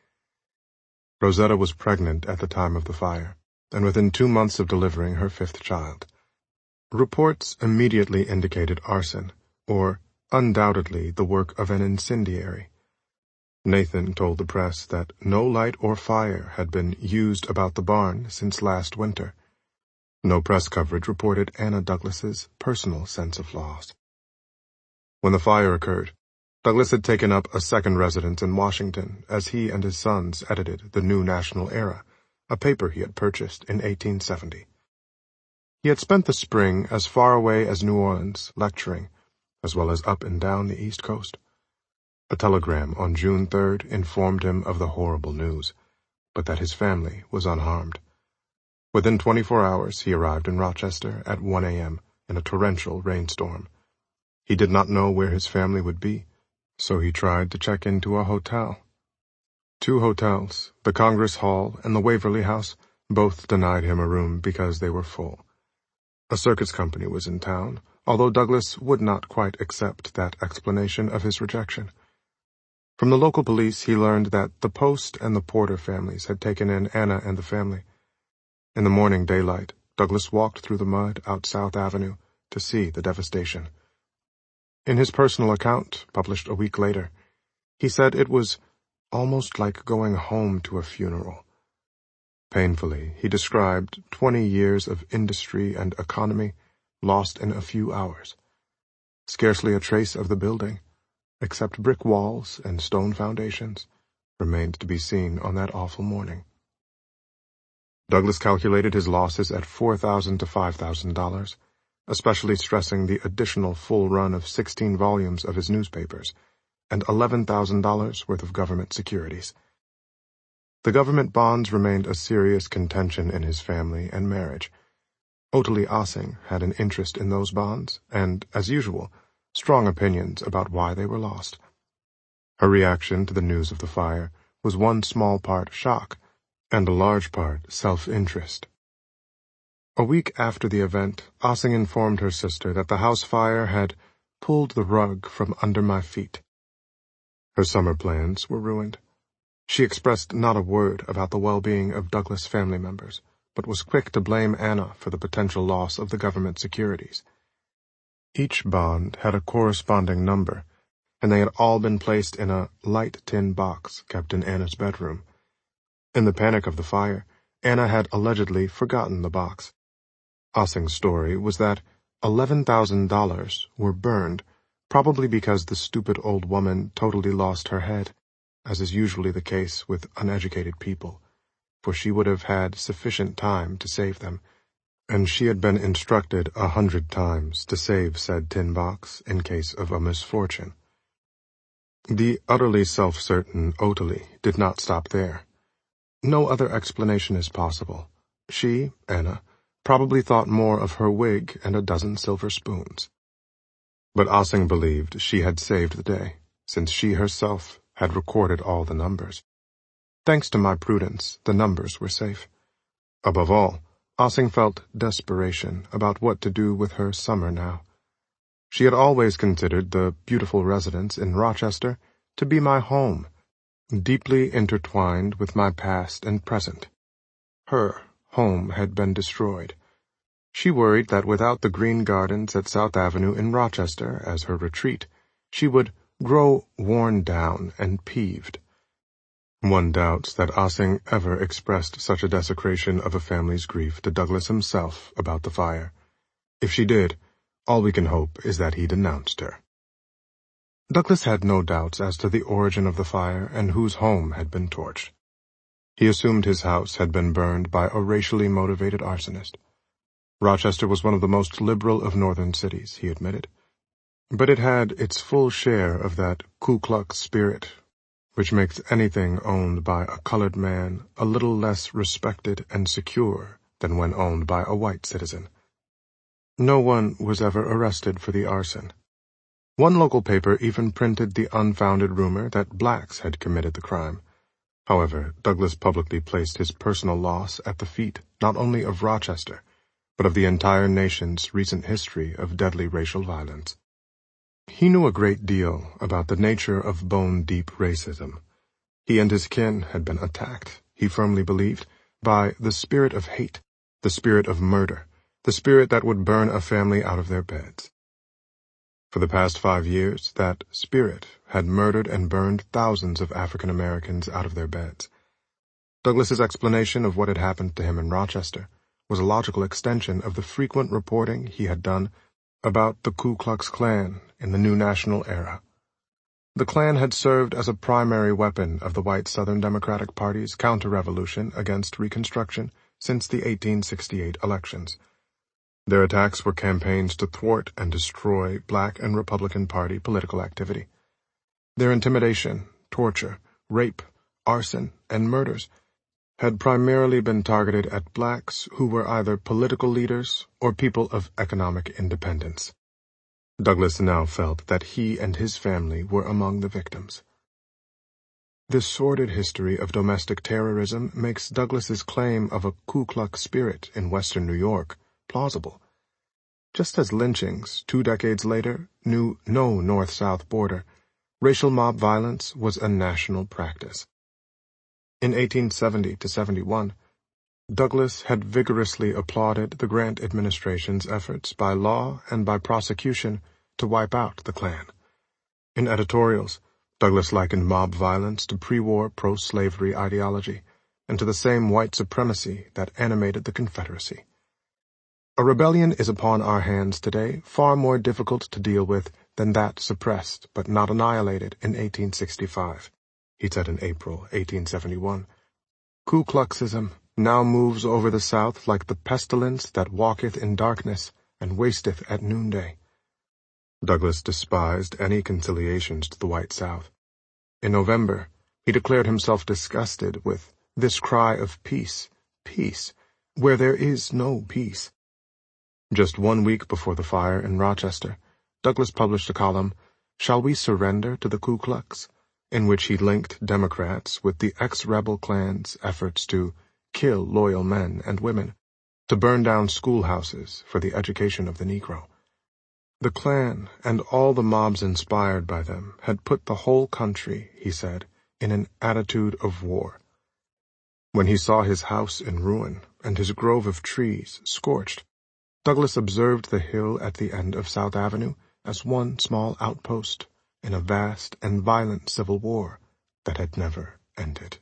Rosetta was pregnant at the time of the fire, and within 2 months of delivering her 5th child. Reports immediately indicated arson, or undoubtedly the work of an incendiary. Nathan told the press that no light or fire had been used about the barn since last winter. No press coverage reported Anna Douglas's personal sense of loss. When the fire occurred, Douglas had taken up a second residence in Washington as he and his sons edited the New National Era, a paper he had purchased in 1870. He had spent the spring as far away as New Orleans lecturing, as well as up and down the East Coast. A telegram on June 3rd informed him of the horrible news, but that his family was unharmed. Within 24 hours he arrived in Rochester at 1 a.m. in a torrential rainstorm. He did not know where his family would be, so he tried to check into a hotel. 2 hotels, the Congress Hall and the Waverly House, both denied him a room because they were full. A circus company was in town, although Douglas would not quite accept that explanation of his rejection. From the local police he learned that the Post and the Porter families had taken in Anna and the family. In the morning daylight, Douglas walked through the mud out South Avenue to see the devastation. In his personal account, published a week later, he said it was almost like going home to a funeral. Painfully, he described 20 years of industry and economy lost in a few hours. Scarcely a trace of the building, except brick walls and stone foundations, remained to be seen on that awful morning. Douglas calculated his losses at $4,000 to $5,000, especially stressing the additional full run of 16 volumes of his newspapers and $11,000 worth of government securities. The government bonds remained a serious contention in his family and marriage. Ottilie Ossing had an interest in those bonds and, as usual, strong opinions about why they were lost. Her reaction to the news of the fire was one small part shock and a large part self-interest. A week after the event, Ossing informed her sister that the house fire had pulled the rug from under my feet. Her summer plans were ruined. She expressed not a word about the well-being of Douglas family members, but was quick to blame Anna for the potential loss of the government securities. Each bond had a corresponding number, and they had all been placed in a light tin box kept in Anna's bedroom. In the panic of the fire, Anna had allegedly forgotten the box. Ossing's story was that $11,000 were burned, probably because the stupid old woman totally lost her head, as is usually the case with uneducated people, for she would have had sufficient time to save them, and she had been instructed 100 times to save said tin box in case of a misfortune. The utterly self-certain Ottilie did not stop there. No other explanation is possible. She, Anna, probably thought more of her wig and a dozen silver spoons. But Ossing believed she had saved the day, since she herself had recorded all the numbers. Thanks to my prudence, the numbers were safe. Above all, Ossing felt desperation about what to do with her summer now. She had always considered the beautiful residence in Rochester to be my home, deeply intertwined with my past and present. Her home had been destroyed. She worried that without the green gardens at South Avenue in Rochester as her retreat, she would grow worn down and peeved. One doubts that Ossing ever expressed such a desecration of a family's grief to Douglas himself about the fire. If she did, all we can hope is that he denounced her. Douglas had no doubts as to the origin of the fire and whose home had been torched. He assumed his house had been burned by a racially motivated arsonist. Rochester was one of the most liberal of northern cities, he admitted, but it had its full share of that Ku Klux spirit, which makes anything owned by a colored man a little less respected and secure than when owned by a white citizen. No one was ever arrested for the arson. One local paper even printed the unfounded rumor that blacks had committed the crime. However, Douglas publicly placed his personal loss at the feet not only of Rochester, but of the entire nation's recent history of deadly racial violence. He knew a great deal about the nature of bone-deep racism. He and his kin had been attacked, he firmly believed, by the spirit of hate, the spirit of murder, the spirit that would burn a family out of their beds. For the past 5 years, that spirit had murdered and burned thousands of African Americans out of their beds. Douglas's explanation of what had happened to him in Rochester was a logical extension of the frequent reporting he had done about the Ku Klux Klan in the new national era. The Klan had served as a primary weapon of the white Southern Democratic Party's counter-revolution against Reconstruction since the 1868 elections. Their attacks were campaigns to thwart and destroy Black and Republican Party political activity. Their intimidation, torture, rape, arson, and murders had primarily been targeted at blacks who were either political leaders or people of economic independence. Douglas now felt that he and his family were among the victims. This sordid history of domestic terrorism makes Douglas's claim of a Ku Klux spirit in western New York plausible. Just as lynchings 2 decades later knew no north-south border, racial mob violence was a national practice. In 1870 to 71, Douglas had vigorously applauded the Grant administration's efforts by law and by prosecution to wipe out the Klan. In editorials, Douglas likened mob violence to pre-war pro-slavery ideology, and to the same white supremacy that animated the Confederacy. A rebellion is upon our hands today far more difficult to deal with than that suppressed but not annihilated in 1865, he said in April 1871. Ku Kluxism now moves over the South like the pestilence that walketh in darkness and wasteth at noonday. Douglas despised any conciliations to the white South. In November, he declared himself disgusted with this cry of peace, peace, where there is no peace. Just 1 week before the fire in Rochester, Douglas published a column, Shall We Surrender to the Ku Klux?, in which he linked Democrats with the ex-rebel Klan's efforts to kill loyal men and women, to burn down schoolhouses for the education of the Negro. The Klan and all the mobs inspired by them had put the whole country, he said, in an attitude of war. When he saw his house in ruin and his grove of trees scorched, Douglas observed the hill at the end of South Avenue as one small outpost in a vast and violent civil war that had never ended.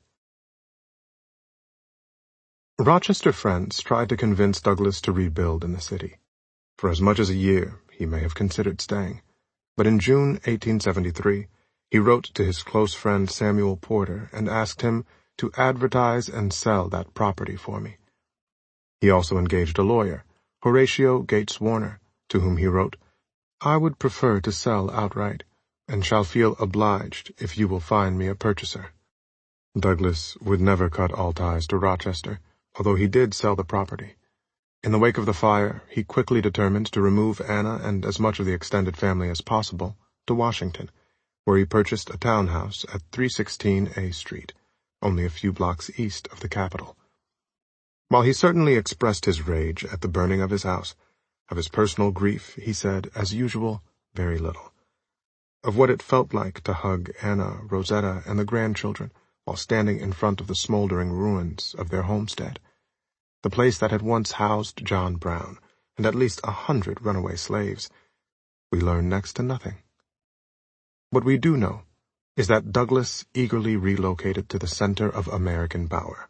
Rochester friends tried to convince Douglas to rebuild in the city. For as much as a year, he may have considered staying. But in June 1873, he wrote to his close friend Samuel Porter and asked him to advertise and sell that property for me. He also engaged a lawyer, Horatio Gates Warner, to whom he wrote, I would prefer to sell outright, and shall feel obliged if you will find me a purchaser. Douglas would never cut all ties to Rochester, although he did sell the property. In the wake of the fire, he quickly determined to remove Anna and as much of the extended family as possible to Washington, where he purchased a townhouse at 316 A Street, only a few blocks east of the Capitol. While he certainly expressed his rage at the burning of his house, of his personal grief, he said, as usual, very little. Of what it felt like to hug Anna, Rosetta, and the grandchildren while standing in front of the smoldering ruins of their homestead, the place that had once housed John Brown and at least 100 runaway slaves, we learn next to nothing. What we do know is that Douglas eagerly relocated to the center of American power.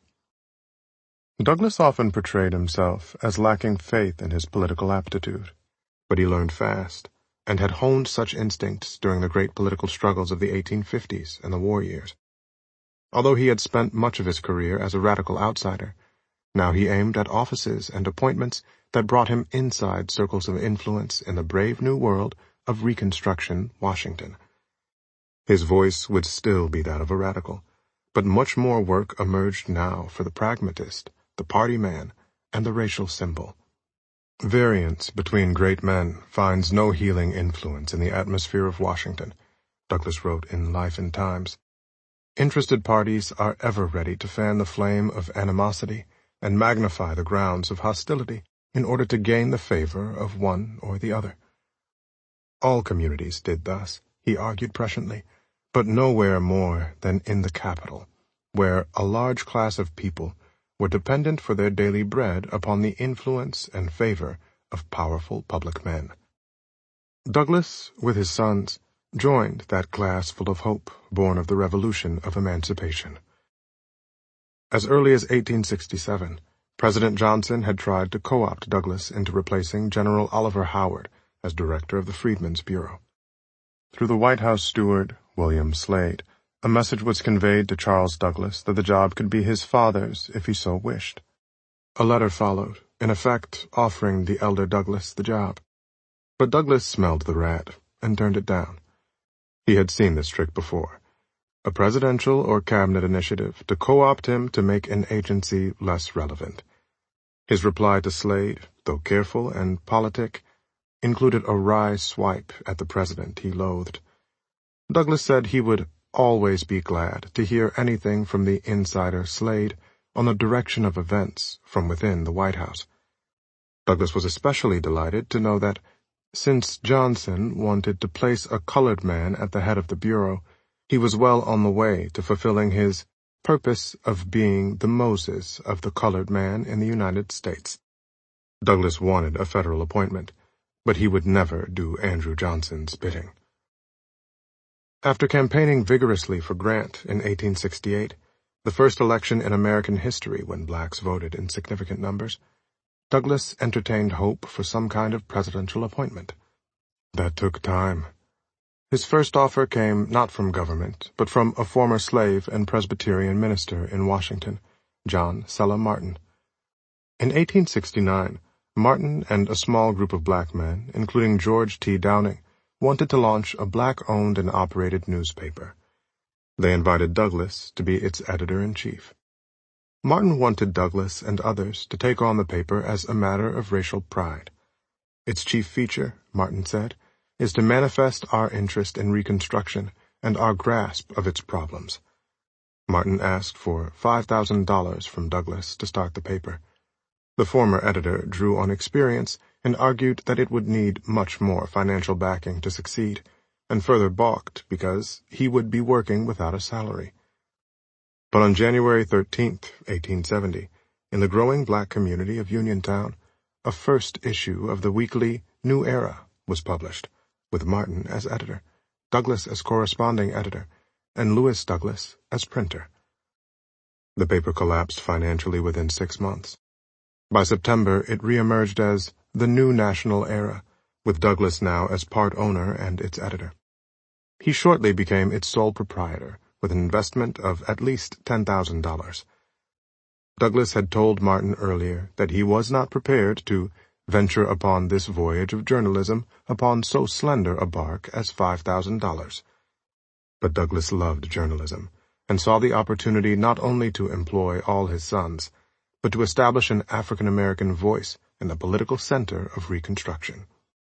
Douglas often portrayed himself as lacking faith in his political aptitude, but he learned fast and had honed such instincts during the great political struggles of the 1850s and the war years. Although he had spent much of his career as a radical outsider, now he aimed at offices and appointments that brought him inside circles of influence in the brave new world of Reconstruction Washington. His voice would still be that of a radical, but much more work emerged now for the pragmatist, the party man, and the racial symbol. Variance between great men finds no healing influence in the atmosphere of Washington, Douglas wrote in Life and Times. Interested parties are ever ready to fan the flame of animosity and magnify the grounds of hostility in order to gain the favor of one or the other. All communities did thus, he argued presciently, but nowhere more than in the capital, where a large class of people were dependent for their daily bread upon the influence and favor of powerful public men. Douglas, with his sons, joined that class full of hope born of the Revolution of Emancipation. As early as 1867, President Johnson had tried to co-opt Douglas into replacing General Oliver Howard as director of the Freedmen's Bureau. Through the White House steward, William Slade, a message was conveyed to Charles Douglas that the job could be his father's if he so wished. A letter followed, in effect offering the elder Douglas the job. But Douglas smelled the rat and turned it down. He had seen this trick before. A presidential or cabinet initiative to co-opt him to make an agency less relevant. His reply to Slade, though careful and politic, included a wry swipe at the president he loathed. Douglas said he would always be glad to hear anything from the insider Slade on the direction of events from within the White House. Douglas was especially delighted to know that, since Johnson wanted to place a colored man at the head of the Bureau, he was well on the way to fulfilling his purpose of being the Moses of the colored man in the United States. Douglas wanted a federal appointment, but he would never do Andrew Johnson's bidding. After campaigning vigorously for Grant in 1868, the first election in American history when blacks voted in significant numbers, Douglas entertained hope for some kind of presidential appointment. That took time. His first offer came not from government, but from a former slave and Presbyterian minister in Washington, John Sella Martin. In 1869, Martin and a small group of black men, including George T. Downing, wanted to launch a black-owned and operated newspaper. They invited Douglas to be its editor-in-chief. Martin wanted Douglas and others to take on the paper as a matter of racial pride. Its chief feature, Martin said, is to manifest our interest in Reconstruction and our grasp of its problems. Martin asked for $5,000 from Douglas to start the paper. The former editor drew on experience and argued that it would need much more financial backing to succeed, and further balked because he would be working without a salary. But on January 13, 1870, in the growing black community of Uniontown, a first issue of the weekly New Era was published, with Martin as editor, Douglas as corresponding editor, and Lewis Douglas as printer. The paper collapsed financially within 6 months. By September, it reemerged as the New National Era, with Douglas now as part owner and its editor. He shortly became its sole proprietor, with an investment of at least $10,000. Douglas had told Martin earlier that he was not prepared to venture upon this voyage of journalism upon so slender a bark as $5,000. But Douglas loved journalism, and saw the opportunity not only to employ all his sons, but to establish an African-American voice in the political center of Reconstruction.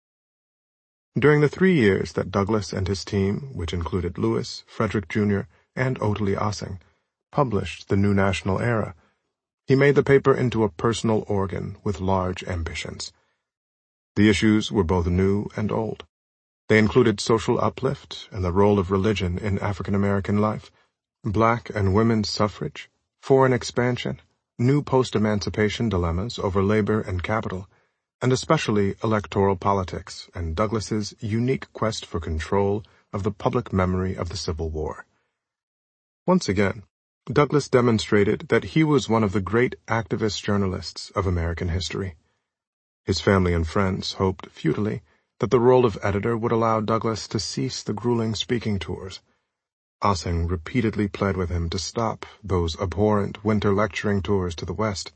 During the 3 years that Douglas and his team, which included Lewis, Frederick Jr., and Ottilie Ossing, published the New National Era, he made the paper into a personal organ with large ambitions. The issues were both new and old. They included social uplift and the role of religion in African-American life, black and women's suffrage, foreign expansion, new post-emancipation dilemmas over labor and capital, and especially electoral politics and Douglas's unique quest for control of the public memory of the Civil War. Once again, Douglas demonstrated that he was one of the great activist journalists of American history. His family and friends hoped futilely that the role of editor would allow Douglas to cease the grueling speaking tours. Ossing repeatedly pled with him to stop those abhorrent winter lecturing tours to the West.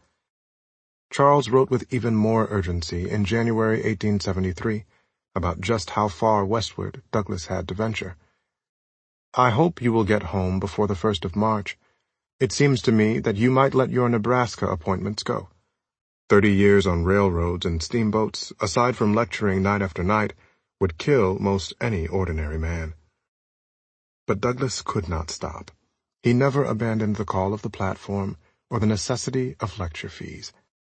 Charles wrote with even more urgency in January 1873 about just how far westward Douglas had to venture. "I hope you will get home before the 1st of March. It seems to me that you might let your Nebraska appointments go. 30 years on railroads and steamboats, aside from lecturing night after night, would kill most any ordinary man." But Douglas could not stop. He never abandoned the call of the platform or the necessity of lecture fees.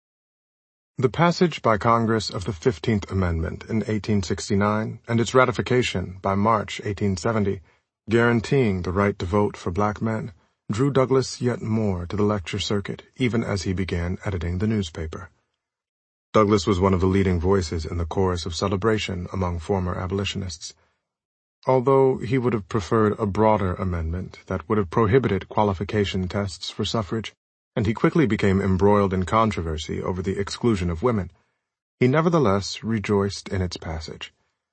The passage by Congress of the 15th Amendment in 1869 and its ratification by March 1870, guaranteeing the right to vote for black men, drew Douglas yet more to the lecture circuit even as he began editing the newspaper. Douglas was one of the leading voices in the chorus of celebration among former abolitionists. Although he would have preferred a broader amendment that would have prohibited qualification tests for suffrage, and he quickly became embroiled in controversy over the exclusion of women, he nevertheless rejoiced in its passage.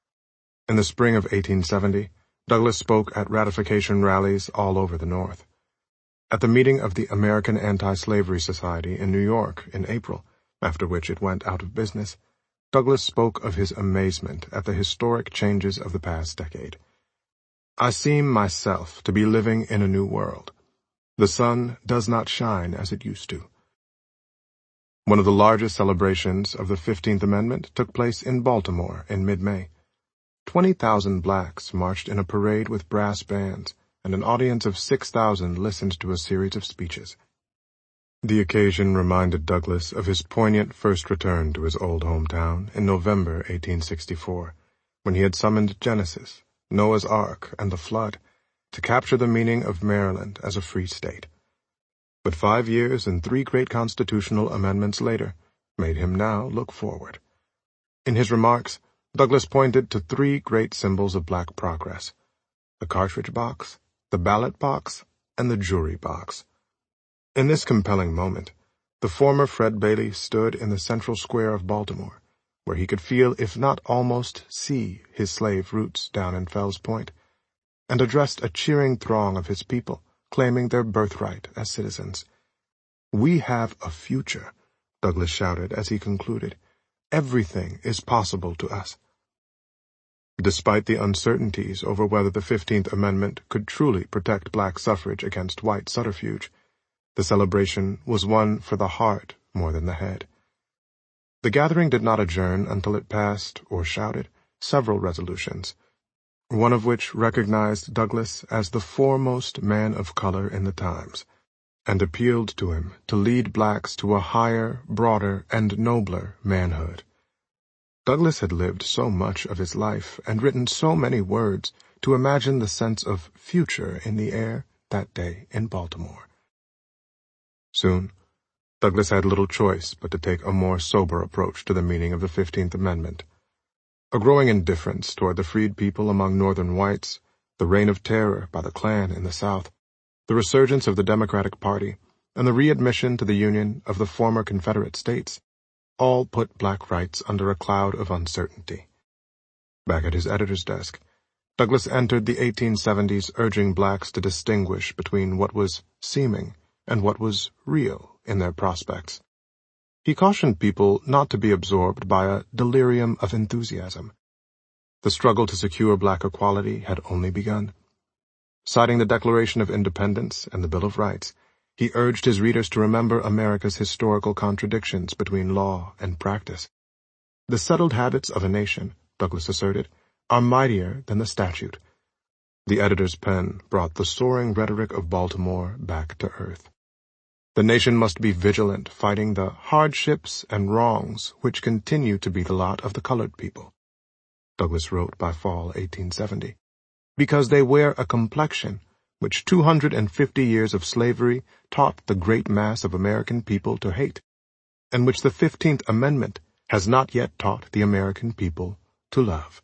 In the spring of 1870, Douglas spoke at ratification rallies all over the North. At the meeting of the American Anti-Slavery Society in New York in April, after which it went out of business, Douglas spoke of his amazement at the historic changes of the past decade. "I seem myself to be living in a new world. The sun does not shine as it used to." One of the largest celebrations of the 15th Amendment took place in Baltimore in mid-May. 20,000 blacks marched in a parade with brass bands, and an audience of 6,000 listened to a series of speeches. The occasion reminded Douglas of his poignant first return to his old hometown in November 1864, when he had summoned Genesis, Noah's Ark, and the Flood to capture the meaning of Maryland as a free state. But 5 years and 3 great constitutional amendments later made him now look forward. In his remarks, Douglas pointed to 3 great symbols of black progress: the cartridge box, the ballot box, and the jury box. In this compelling moment, the former Fred Bailey stood in the central square of Baltimore, where he could feel, if not almost see, his slave roots down in Fells Point, and addressed a cheering throng of his people, claiming their birthright as citizens. "We have a future," Douglas shouted as he concluded. "Everything is possible to us." Despite the uncertainties over whether the 15th Amendment could truly protect black suffrage against white subterfuge, the celebration was one for the heart more than the head. The gathering did not adjourn until it passed, or shouted, several resolutions, one of which recognized Douglas as the foremost man of color in the times, and appealed to him to lead blacks to a higher, broader, and nobler manhood. Douglas had lived so much of his life and written so many words to imagine the sense of future in the air that day in Baltimore. Soon, Douglas had little choice but to take a more sober approach to the meaning of the 15th Amendment. A growing indifference toward the freed people among Northern whites, the reign of terror by the Klan in the South, the resurgence of the Democratic Party, and the readmission to the Union of the former Confederate States, all put black rights under a cloud of uncertainty. Back at his editor's desk, Douglas entered the 1870s urging blacks to distinguish between what was seeming and what was real in their prospects. He cautioned people not to be absorbed by a delirium of enthusiasm. The struggle to secure black equality had only begun. Citing the Declaration of Independence and the Bill of Rights, he urged his readers to remember America's historical contradictions between law and practice. The settled habits of a nation, Douglas asserted, are mightier than the statute. The editor's pen brought the soaring rhetoric of Baltimore back to earth. The nation must be vigilant, fighting the hardships and wrongs which continue to be the lot of the colored people, Douglas wrote by fall 1870, because they wear a complexion which 250 years of slavery taught the great mass of American people to hate, and which the 15th Amendment has not yet taught the American people to love.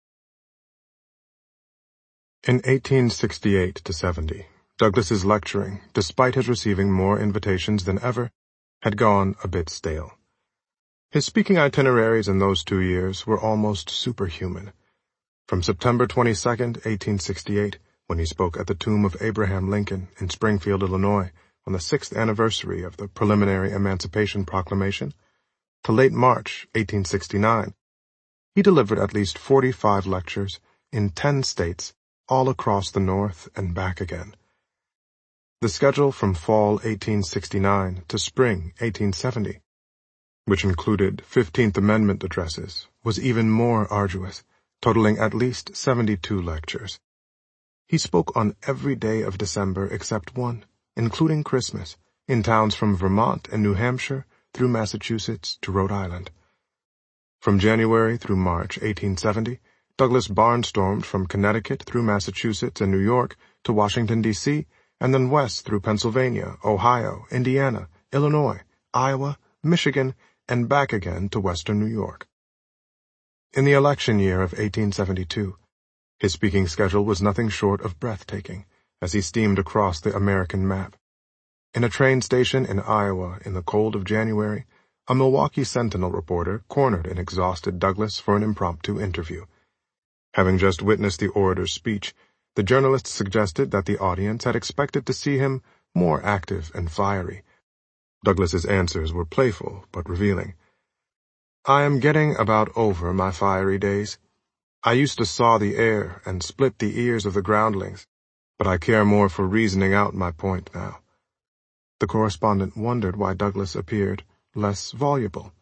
In 1868-70, Douglas's lecturing, despite his receiving more invitations than ever, had gone a bit stale. His speaking itineraries in those 2 years were almost superhuman. From September 22, 1868, when he spoke at the tomb of Abraham Lincoln in Springfield, Illinois, on the 6th anniversary of the preliminary Emancipation Proclamation, to late March 1869, he delivered at least 45 lectures in 10 states, all across the North and back again. The schedule from fall 1869 to spring 1870, which included 15th Amendment addresses, was even more arduous, totaling at least 72 lectures. He spoke on every day of December except one, including Christmas, in towns from Vermont and New Hampshire through Massachusetts to Rhode Island. From January through March 1870, Douglas barnstormed from Connecticut through Massachusetts and New York to Washington, D.C., and then west through Pennsylvania, Ohio, Indiana, Illinois, Iowa, Michigan, and back again to western New York. In the election year of 1872, his speaking schedule was nothing short of breathtaking as he steamed across the American map. In a train station in Iowa in the cold of January, a Milwaukee Sentinel reporter cornered an exhausted Douglas for an impromptu interview. Having just witnessed the orator's speech, the journalist suggested that the audience had expected to see him more active and fiery. Douglas's answers were playful but revealing. "I am getting about over my fiery days. I used to saw the air and split the ears of the groundlings, but I care more for reasoning out my point now." The correspondent wondered why Douglas appeared less voluble.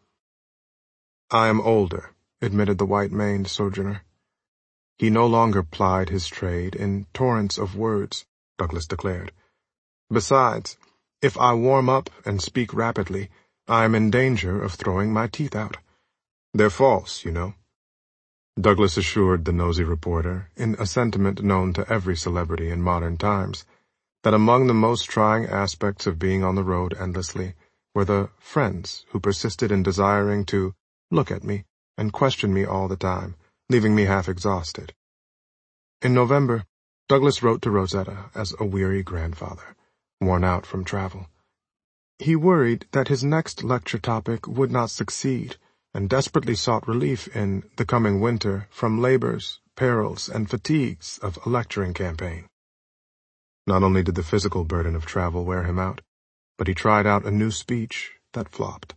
"I am older," admitted the white-maned sojourner. He no longer plied his trade in torrents of words, Douglas declared. "Besides, if I warm up and speak rapidly, I am in danger of throwing my teeth out. They're false, you know." Douglas assured the nosy reporter, in a sentiment known to every celebrity in modern times, that among the most trying aspects of being on the road endlessly were the friends who persisted in desiring to look at me and question me all the time, leaving me half exhausted. In November, Douglas wrote to Rosetta as a weary grandfather, worn out from travel, He worried that his next lecture topic would not succeed, and desperately sought relief in the coming winter from labors, perils, and fatigues of a lecturing campaign. Not only did the physical burden of travel wear him out, but he tried out a new speech that flopped.